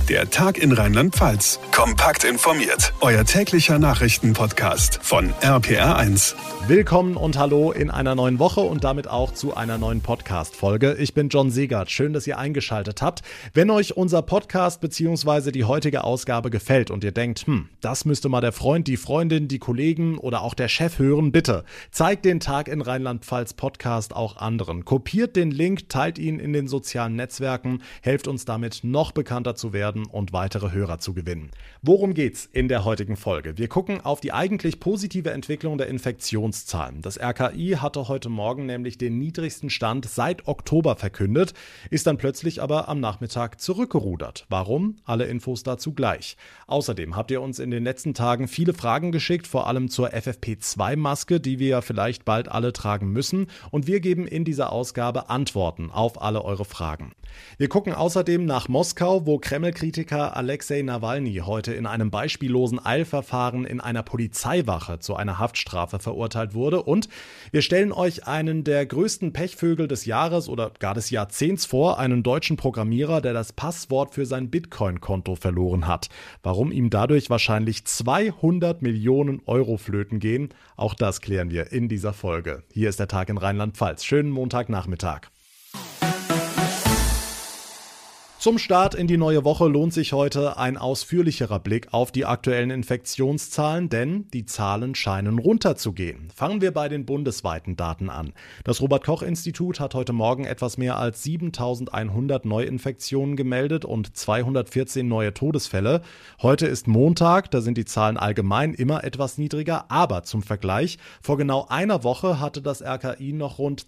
Der Tag in Rheinland-Pfalz. Kompakt informiert. Euer täglicher Nachrichtenpodcast von RPR1. Willkommen und hallo in einer neuen Woche und damit auch zu einer neuen Podcast-Folge. Ich bin John Segert. Schön, dass ihr eingeschaltet habt. Wenn euch unser Podcast bzw. die heutige Ausgabe gefällt und ihr denkt, das müsste mal der Freund, die Freundin, die Kollegen oder auch der Chef hören, bitte zeigt den Tag in Rheinland-Pfalz Podcast auch anderen. Kopiert den Link, teilt ihn in den sozialen Netzwerken, helft uns damit noch bekannter zu werden und weitere Hörer zu gewinnen. Worum geht's in der heutigen Folge? Wir gucken auf die eigentlich positive Entwicklung der Infektionszahlen. Das RKI hatte heute Morgen nämlich den niedrigsten Stand seit Oktober verkündet, ist dann plötzlich aber am Nachmittag zurückgerudert. Warum? Alle Infos dazu gleich. Außerdem habt ihr uns in den letzten Tagen viele Fragen geschickt, vor allem zur FFP2-Maske, die wir ja vielleicht bald alle tragen müssen. Und wir geben in dieser Ausgabe Antworten auf alle eure Fragen. Wir gucken außerdem nach Moskau, wo Kreml-Kritiker Alexei Nawalny heute in einem beispiellosen Eilverfahren in einer Polizeiwache zu einer Haftstrafe verurteilt wurde. Und wir stellen euch einen der größten Pechvögel des Jahres oder gar des Jahrzehnts vor, einen deutschen Programmierer, der das Passwort für sein Bitcoin-Konto verloren hat. Warum ihm dadurch wahrscheinlich 200 Millionen Euro flöten gehen, auch das klären wir in dieser Folge. Hier ist der Tag in Rheinland-Pfalz. Schönen Montagnachmittag. Zum Start in die neue Woche lohnt sich heute ein ausführlicherer Blick auf die aktuellen Infektionszahlen, denn die Zahlen scheinen runterzugehen. Fangen wir bei den bundesweiten Daten an. Das Robert-Koch-Institut hat heute Morgen etwas mehr als 7.100 Neuinfektionen gemeldet und 214 neue Todesfälle. Heute ist Montag, da sind die Zahlen allgemein immer etwas niedriger, aber zum Vergleich, vor genau einer Woche hatte das RKI noch rund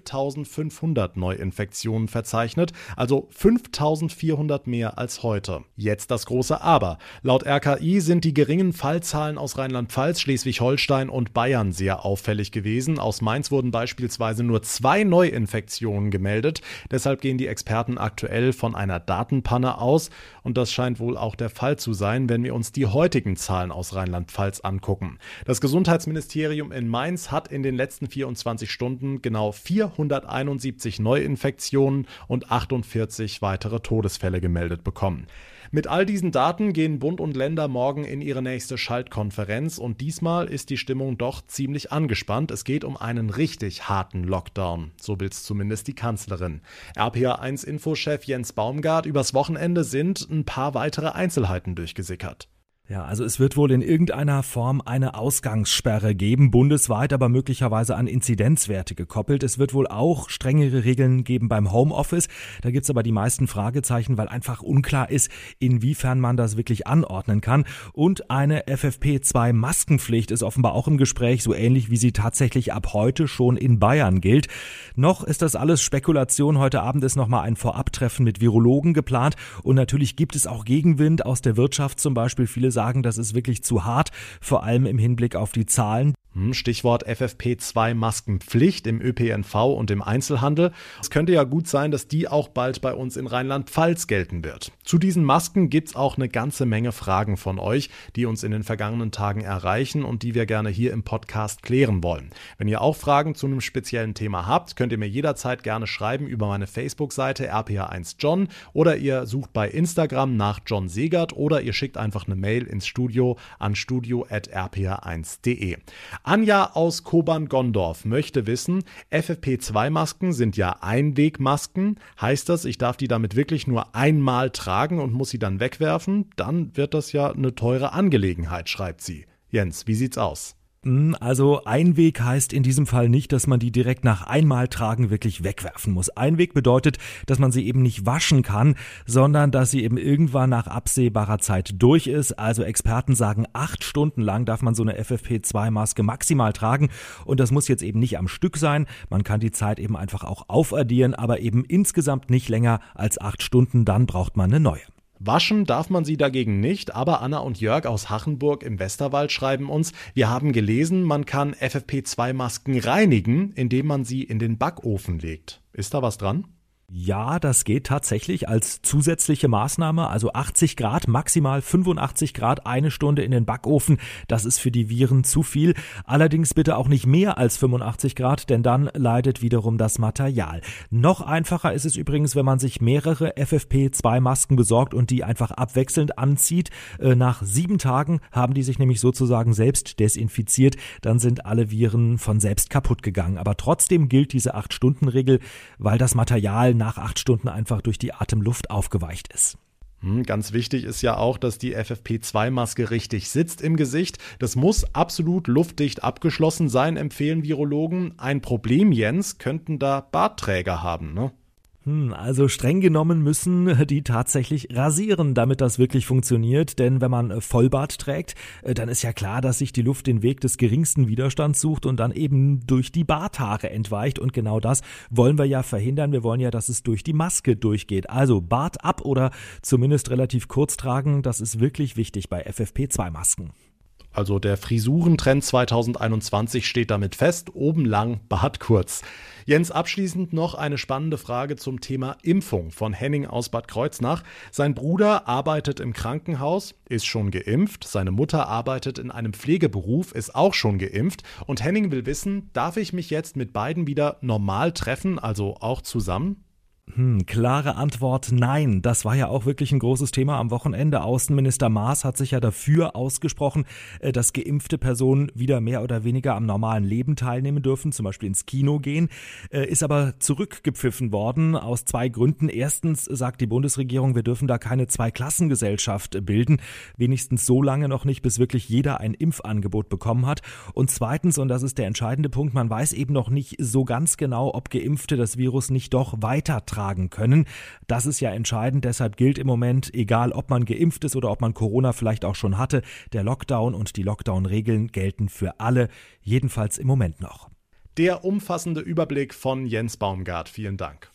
12.500 Neuinfektionen verzeichnet, also 5.400 mehr als heute. Jetzt das große Aber. Laut RKI sind die geringen Fallzahlen aus Rheinland-Pfalz, Schleswig-Holstein und Bayern sehr auffällig gewesen. Aus Mainz wurden beispielsweise nur 2 Neuinfektionen gemeldet. Deshalb gehen die Experten aktuell von einer Datenpanne aus. Und das scheint wohl auch der Fall zu sein, wenn wir uns die heutigen Zahlen aus Rheinland-Pfalz angucken. Das Gesundheitsministerium in Mainz hat in den letzten 24 Stunden genau 471 Neuinfektionen und 48 weitere Todesfälle gemeldet bekommen. Mit all diesen Daten gehen Bund und Länder morgen in ihre nächste Schaltkonferenz und diesmal ist die Stimmung doch ziemlich angespannt. Es geht um einen richtig harten Lockdown, so will's zumindest die Kanzlerin. RPR1-Infochef Jens Baumgart, übers Wochenende sind ein paar weitere Einzelheiten durchgesickert. Ja, also es wird wohl in irgendeiner Form eine Ausgangssperre geben, bundesweit, aber möglicherweise an Inzidenzwerte gekoppelt. Es wird wohl auch strengere Regeln geben beim Homeoffice. Da gibt's aber die meisten Fragezeichen, weil einfach unklar ist, inwiefern man das wirklich anordnen kann. Und eine FFP2-Maskenpflicht ist offenbar auch im Gespräch, so ähnlich wie sie tatsächlich ab heute schon in Bayern gilt. Noch ist das alles Spekulation. Heute Abend ist nochmal ein Vorabtreffen mit Virologen geplant. Und natürlich gibt es auch Gegenwind aus der Wirtschaft zum Beispiel. Viele sagen, das ist wirklich zu hart, vor allem im Hinblick auf die Zahlen. Stichwort FFP2-Maskenpflicht im ÖPNV und im Einzelhandel. Es könnte ja gut sein, dass die auch bald bei uns in Rheinland-Pfalz gelten wird. Zu diesen Masken gibt's auch eine ganze Menge Fragen von euch, die uns in den vergangenen Tagen erreichen und die wir gerne hier im Podcast klären wollen. Wenn ihr auch Fragen zu einem speziellen Thema habt, könnt ihr mir jederzeit gerne schreiben über meine Facebook-Seite RPR1John oder ihr sucht bei Instagram nach John Segert oder ihr schickt einfach eine Mail ins Studio an studio@rpr1.de. Anja aus Kobern-Gondorf möchte wissen, FFP2-Masken sind ja Einwegmasken. Heißt das, ich darf die damit wirklich nur einmal tragen und muss sie dann wegwerfen? Dann wird das ja eine teure Angelegenheit, schreibt sie. Jens, wie sieht's aus? Also Einweg heißt in diesem Fall nicht, dass man die direkt nach einmal tragen wirklich wegwerfen muss. Einweg bedeutet, dass man sie eben nicht waschen kann, sondern dass sie eben irgendwann nach absehbarer Zeit durch ist. Also Experten sagen, 8 Stunden lang darf man so eine FFP2-Maske maximal tragen und das muss jetzt eben nicht am Stück sein. Man kann die Zeit eben einfach auch aufaddieren, aber eben insgesamt nicht länger als 8 Stunden, dann braucht man eine neue. Waschen darf man sie dagegen nicht, aber Anna und Jörg aus Hachenburg im Westerwald schreiben uns, wir haben gelesen, man kann FFP2-Masken reinigen, indem man sie in den Backofen legt. Ist da was dran? Ja, das geht tatsächlich als zusätzliche Maßnahme, also 80 Grad, maximal 85 Grad, 1 Stunde in den Backofen, das ist für die Viren zu viel. Allerdings bitte auch nicht mehr als 85 Grad, denn dann leidet wiederum das Material. Noch einfacher ist es übrigens, wenn man sich mehrere FFP2-Masken besorgt und die einfach abwechselnd anzieht. Nach 7 Tagen haben die sich nämlich sozusagen selbst desinfiziert, dann sind alle Viren von selbst kaputt gegangen. Aber trotzdem gilt diese 8-Stunden-Regel, weil das Material nach 8 Stunden einfach durch die Atemluft aufgeweicht ist. Ganz wichtig ist ja auch, dass die FFP2-Maske richtig sitzt im Gesicht. Das muss absolut luftdicht abgeschlossen sein, empfehlen Virologen. Ein Problem, Jens, könnten da Bartträger haben, ne? Also streng genommen müssen die tatsächlich rasieren, damit das wirklich funktioniert. Denn wenn man Vollbart trägt, dann ist ja klar, dass sich die Luft den Weg des geringsten Widerstands sucht und dann eben durch die Barthaare entweicht. Und genau das wollen wir ja verhindern. Wir wollen ja, dass es durch die Maske durchgeht. Also Bart ab oder zumindest relativ kurz tragen, das ist wirklich wichtig bei FFP2-Masken. Also der Frisurentrend 2021 steht damit fest, oben lang, Bart kurz. Jens, abschließend noch eine spannende Frage zum Thema Impfung von Henning aus Bad Kreuznach. Sein Bruder arbeitet im Krankenhaus, ist schon geimpft. Seine Mutter arbeitet in einem Pflegeberuf, ist auch schon geimpft. Und Henning will wissen, darf ich mich jetzt mit beiden wieder normal treffen, also auch zusammen? Klare Antwort, nein. Das war ja auch wirklich ein großes Thema am Wochenende. Außenminister Maas hat sich ja dafür ausgesprochen, dass geimpfte Personen wieder mehr oder weniger am normalen Leben teilnehmen dürfen, zum Beispiel ins Kino gehen, ist aber zurückgepfiffen worden aus 2 Gründen. Erstens sagt die Bundesregierung, wir dürfen da keine Zweiklassengesellschaft bilden, wenigstens so lange noch nicht, bis wirklich jeder ein Impfangebot bekommen hat. Und zweitens, und das ist der entscheidende Punkt, man weiß eben noch nicht so ganz genau, ob Geimpfte das Virus nicht doch weitertragen können. Das ist ja entscheidend, deshalb gilt im Moment, egal ob man geimpft ist oder ob man Corona vielleicht auch schon hatte, der Lockdown und die Lockdown-Regeln gelten für alle, jedenfalls im Moment noch. Der umfassende Überblick von Jens Baumgart. Vielen Dank.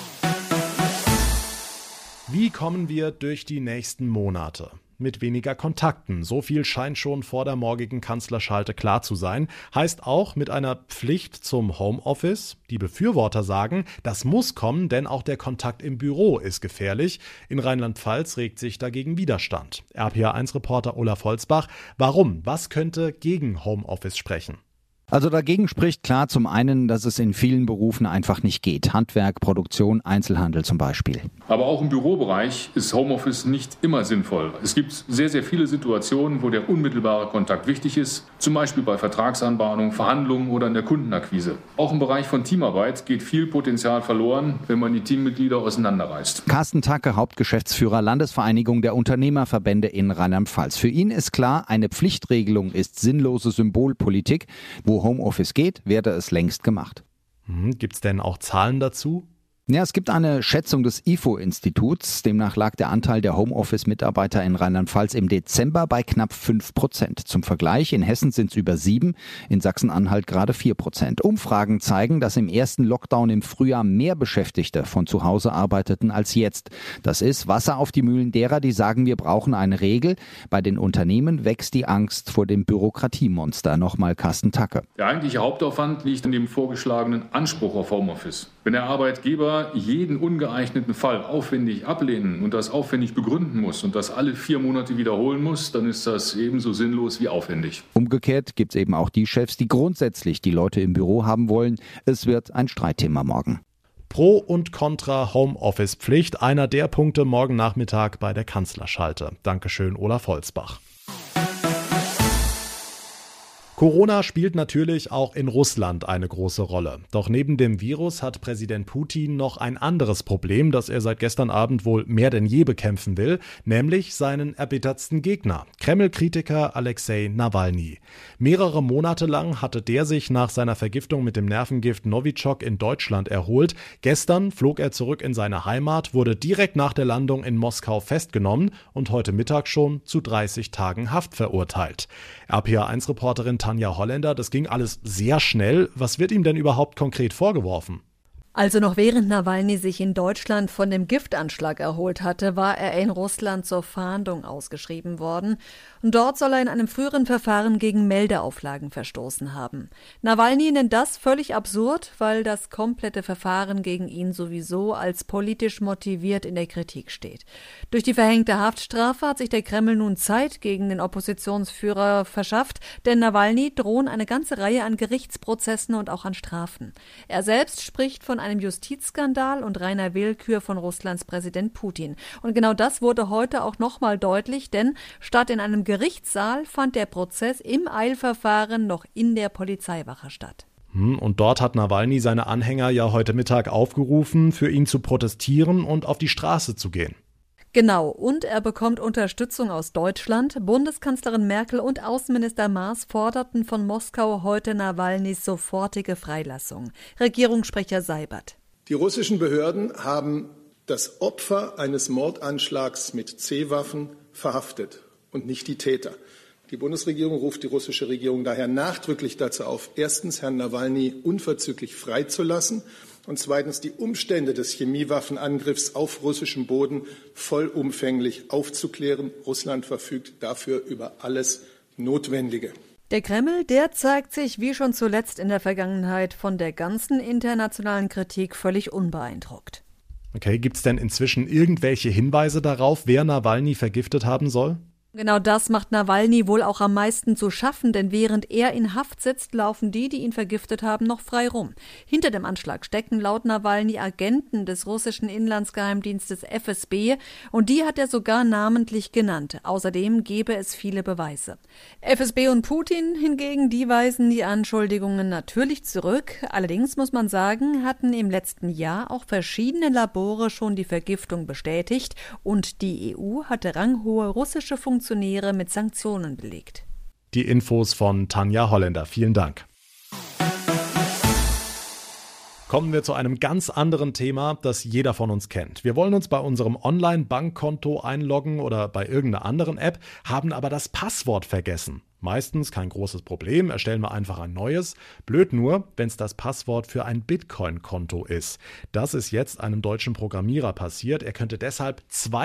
Wie kommen wir durch die nächsten Monate? Mit weniger Kontakten. So viel scheint schon vor der morgigen Kanzlerschalte klar zu sein. Heißt auch mit einer Pflicht zum Homeoffice. Die Befürworter sagen, das muss kommen, denn auch der Kontakt im Büro ist gefährlich. In Rheinland-Pfalz regt sich dagegen Widerstand. RPA1-Reporter Olaf Holzbach. Warum? Was könnte gegen Homeoffice sprechen? Also dagegen spricht klar zum einen, dass es in vielen Berufen einfach nicht geht. Handwerk, Produktion, Einzelhandel zum Beispiel. Aber auch im Bürobereich ist Homeoffice nicht immer sinnvoll. Es gibt sehr, sehr viele Situationen, wo der unmittelbare Kontakt wichtig ist. Zum Beispiel bei Vertragsanbahnung, Verhandlungen oder in der Kundenakquise. Auch im Bereich von Teamarbeit geht viel Potenzial verloren, wenn man die Teammitglieder auseinanderreißt. Carsten Tacke, Hauptgeschäftsführer Landesvereinigung der Unternehmerverbände in Rheinland-Pfalz. Für ihn ist klar, eine Pflichtregelung ist sinnlose Symbolpolitik. Wo Homeoffice geht, werde es längst gemacht. Gibt's denn auch Zahlen dazu? Ja, es gibt eine Schätzung des IFO-Instituts. Demnach lag der Anteil der Homeoffice-Mitarbeiter in Rheinland-Pfalz im Dezember bei knapp 5%. Zum Vergleich, in Hessen sind es über 7%, in Sachsen-Anhalt gerade 4%. Umfragen zeigen, dass im ersten Lockdown im Frühjahr mehr Beschäftigte von zu Hause arbeiteten als jetzt. Das ist Wasser auf die Mühlen derer, die sagen, wir brauchen eine Regel. Bei den Unternehmen wächst die Angst vor dem Bürokratiemonster. Nochmal Carsten Tacke. Der eigentliche Hauptaufwand liegt in dem vorgeschlagenen Anspruch auf Homeoffice. Wenn der Arbeitgeber jeden ungeeigneten Fall aufwendig ablehnen und das aufwendig begründen muss und das alle 4 Monate wiederholen muss, dann ist das ebenso sinnlos wie aufwendig. Umgekehrt gibt es eben auch die Chefs, die grundsätzlich die Leute im Büro haben wollen. Es wird ein Streitthema morgen. Pro und Contra Homeoffice-Pflicht, einer der Punkte morgen Nachmittag bei der Kanzlerschalte. Dankeschön, Olaf Holzbach. Corona spielt natürlich auch in Russland eine große Rolle. Doch neben dem Virus hat Präsident Putin noch ein anderes Problem, das er seit gestern Abend wohl mehr denn je bekämpfen will, nämlich seinen erbittertsten Gegner, Kreml-Kritiker Alexei Nawalny. Mehrere Monate lang hatte der sich nach seiner Vergiftung mit dem Nervengift Novichok in Deutschland erholt. Gestern flog er zurück in seine Heimat, wurde direkt nach der Landung in Moskau festgenommen und heute Mittag schon zu 30 Tagen Haft verurteilt. RPA1-Reporterin Tanja Holländer, das ging alles sehr schnell. Was wird ihm denn überhaupt konkret vorgeworfen? Also noch während Nawalny sich in Deutschland von dem Giftanschlag erholt hatte, war er in Russland zur Fahndung ausgeschrieben worden. Und dort soll er in einem früheren Verfahren gegen Meldeauflagen verstoßen haben. Nawalny nennt das völlig absurd, weil das komplette Verfahren gegen ihn sowieso als politisch motiviert in der Kritik steht. Durch die verhängte Haftstrafe hat sich der Kreml nun Zeit gegen den Oppositionsführer verschafft, denn Nawalny drohen eine ganze Reihe an Gerichtsprozessen und auch an Strafen. Er selbst spricht von einem Justizskandal und reiner Willkür von Russlands Präsident Putin. Und genau das wurde heute auch nochmal deutlich, denn statt in einem Gerichtssaal fand der Prozess im Eilverfahren noch in der Polizeiwache statt. Und dort hat Nawalny seine Anhänger ja heute Mittag aufgerufen, für ihn zu protestieren und auf die Straße zu gehen. Genau, und er bekommt Unterstützung aus Deutschland. Bundeskanzlerin Merkel und Außenminister Maas forderten von Moskau heute Nawalnys sofortige Freilassung. Regierungssprecher Seibert. Die russischen Behörden haben das Opfer eines Mordanschlags mit C-Waffen verhaftet und nicht die Täter. Die Bundesregierung ruft die russische Regierung daher nachdrücklich dazu auf, erstens Herrn Nawalny unverzüglich freizulassen und zweitens die Umstände des Chemiewaffenangriffs auf russischem Boden vollumfänglich aufzuklären. Russland verfügt dafür über alles Notwendige. Der Kreml, der zeigt sich, wie schon zuletzt in der Vergangenheit, von der ganzen internationalen Kritik völlig unbeeindruckt. Okay, gibt es denn inzwischen irgendwelche Hinweise darauf, wer Nawalny vergiftet haben soll? Genau das macht Nawalny wohl auch am meisten zu schaffen, denn während er in Haft sitzt, laufen die ihn vergiftet haben, noch frei rum. Hinter dem Anschlag stecken laut Nawalny Agenten des russischen Inlandsgeheimdienstes FSB und die hat er sogar namentlich genannt. Außerdem gebe es viele Beweise. FSB und Putin hingegen, die weisen die Anschuldigungen natürlich zurück. Allerdings muss man sagen, hatten im letzten Jahr auch verschiedene Labore schon die Vergiftung bestätigt und die EU hatte ranghohe russische Funktionäre mit Sanktionen belegt. Die Infos von Tanja Holländer. Vielen Dank. Kommen wir zu einem ganz anderen Thema, das jeder von uns kennt. Wir wollen uns bei unserem Online-Bankkonto einloggen oder bei irgendeiner anderen App, haben aber das Passwort vergessen. Meistens kein großes Problem, erstellen wir einfach ein neues. Blöd nur, wenn es das Passwort für ein Bitcoin-Konto ist. Das ist jetzt einem deutschen Programmierer passiert. Er könnte deshalb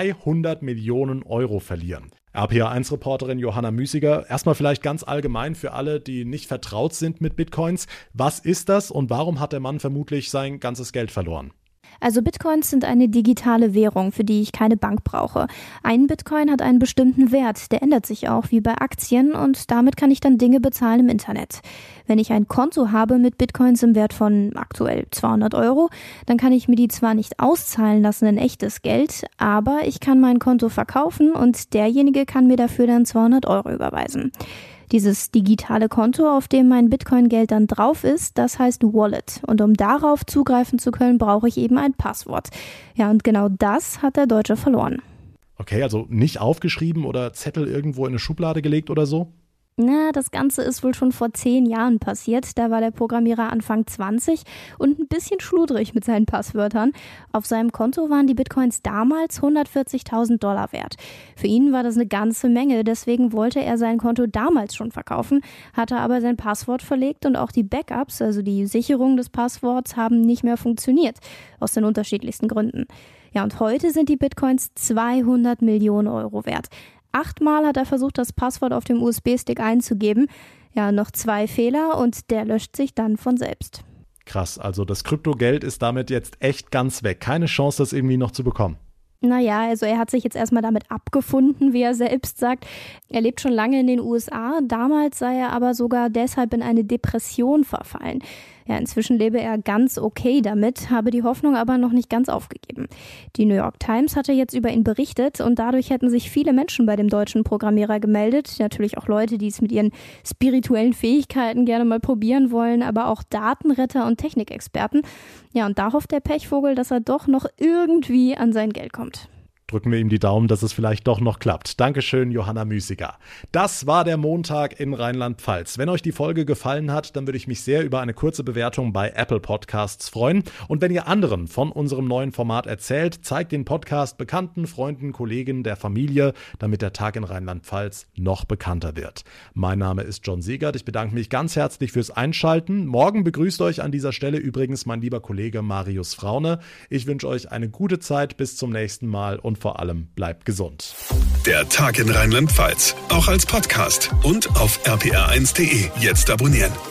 200 Millionen Euro verlieren. RPA1-Reporterin Johanna Müßiger, erstmal vielleicht ganz allgemein für alle, die nicht vertraut sind mit Bitcoins. Was ist das und warum hat der Mann vermutlich sein ganzes Geld verloren? Also Bitcoins sind eine digitale Währung, für die ich keine Bank brauche. Ein Bitcoin hat einen bestimmten Wert, der ändert sich auch wie bei Aktien und damit kann ich dann Dinge bezahlen im Internet. Wenn ich ein Konto habe mit Bitcoins im Wert von aktuell 200 Euro, dann kann ich mir die zwar nicht auszahlen lassen in echtes Geld, aber ich kann mein Konto verkaufen und derjenige kann mir dafür dann 200 Euro überweisen. Dieses digitale Konto, auf dem mein Bitcoin-Geld dann drauf ist, das heißt Wallet. Und um darauf zugreifen zu können, brauche ich eben ein Passwort. Ja, und genau das hat der Deutsche verloren. Okay, also nicht aufgeschrieben oder Zettel irgendwo in eine Schublade gelegt oder so? Na, das Ganze ist wohl schon vor 10 Jahren passiert. Da war der Programmierer Anfang 20 und ein bisschen schludrig mit seinen Passwörtern. Auf seinem Konto waren die Bitcoins damals 140.000 $ wert. Für ihn war das eine ganze Menge, deswegen wollte er sein Konto damals schon verkaufen, hatte aber sein Passwort verlegt und auch die Backups, also die Sicherung des Passworts, haben nicht mehr funktioniert, aus den unterschiedlichsten Gründen. Ja, und heute sind die Bitcoins 200 Millionen Euro wert. 8-mal hat er versucht, das Passwort auf dem USB-Stick einzugeben. Ja, noch 2 Fehler und der löscht sich dann von selbst. Krass, also das Kryptogeld ist damit jetzt echt ganz weg. Keine Chance, das irgendwie noch zu bekommen. Naja, also er hat sich jetzt erstmal damit abgefunden, wie er selbst sagt. Er lebt schon lange in den USA. Damals sei er aber sogar deshalb in eine Depression verfallen. Ja, inzwischen lebe er ganz okay damit, habe die Hoffnung aber noch nicht ganz aufgegeben. Die New York Times hatte jetzt über ihn berichtet und dadurch hätten sich viele Menschen bei dem deutschen Programmierer gemeldet. Natürlich auch Leute, die es mit ihren spirituellen Fähigkeiten gerne mal probieren wollen, aber auch Datenretter und Technikexperten. Ja, und da hofft der Pechvogel, dass er doch noch irgendwie an sein Geld kommt. Drücken wir ihm die Daumen, dass es vielleicht doch noch klappt. Dankeschön, Johanna Müßiger. Das war der Montag in Rheinland-Pfalz. Wenn euch die Folge gefallen hat, dann würde ich mich sehr über eine kurze Bewertung bei Apple Podcasts freuen. Und wenn ihr anderen von unserem neuen Format erzählt, zeigt den Podcast Bekannten, Freunden, Kollegen, der Familie, damit der Tag in Rheinland-Pfalz noch bekannter wird. Mein Name ist John Siegert. Ich bedanke mich ganz herzlich fürs Einschalten. Morgen begrüßt euch an dieser Stelle übrigens mein lieber Kollege Marius Fraune. Ich wünsche euch eine gute Zeit. Bis zum nächsten Mal und vor allem bleibt gesund. Der Tag in Rheinland-Pfalz, auch als Podcast und auf rpr1.de. Jetzt abonnieren.